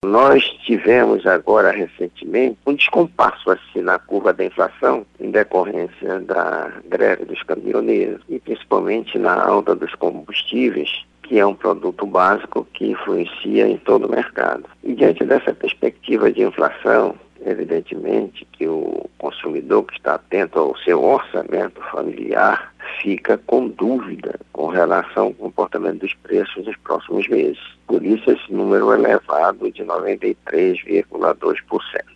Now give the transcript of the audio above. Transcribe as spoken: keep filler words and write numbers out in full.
Nós tivemos agora recentemente um descompasso assim na curva da inflação em decorrência da greve dos caminhoneiros e principalmente na alta dos combustíveis, que é um produto básico que influencia em todo o mercado. E diante dessa perspectiva de inflação, evidentemente que o consumidor que está atento ao seu orçamento familiar fica com dúvida com relação ao comportamento dos preços nos próximos meses. Por isso esse número elevado de noventa e três vírgula dois por cento.